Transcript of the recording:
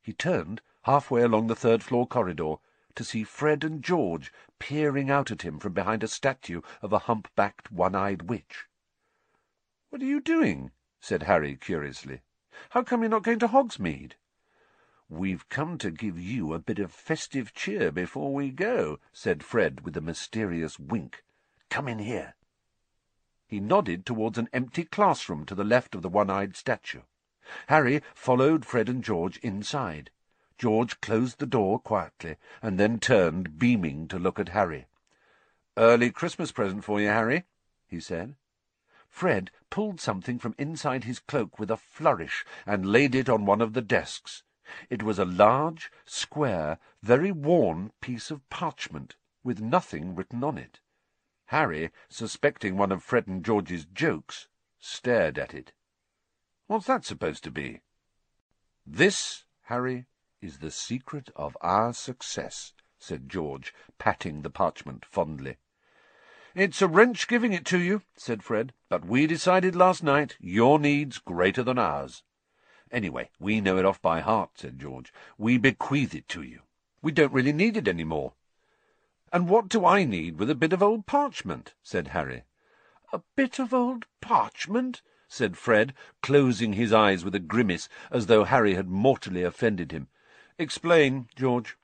He turned halfway along the third-floor corridor to see Fred and George peering out at him from behind a statue of a hump-backed, one-eyed witch. "What are you doing?" said Harry curiously. "How come you're not going to Hogsmeade?" "We've come to give you a bit of festive cheer before we go," said Fred with a mysterious wink. "Come in here." He nodded towards an empty classroom to the left of the one-eyed statue. Harry followed Fred and George inside. George closed the door quietly, and then turned, beaming, to look at Harry. "Early Christmas present for you, Harry," he said. Fred pulled something from inside his cloak with a flourish and laid it on one of the desks. It was a large, square, very worn piece of parchment, with nothing written on it. Harry, suspecting one of Fred and George's jokes, stared at it. "What's that supposed to be?" "This, Harry, is the secret of our success," said George, patting the parchment fondly. "It's a wrench giving it to you," said Fred, "but we decided last night your need's greater than ours." "Anyway, we know it off by heart," said George. "We bequeath it to you. We don't really need it any more." "And what do I need with a bit of old parchment?" said Harry. "A bit of old parchment?" said Fred, closing his eyes with a grimace, as though Harry had mortally offended him. "Explain, George."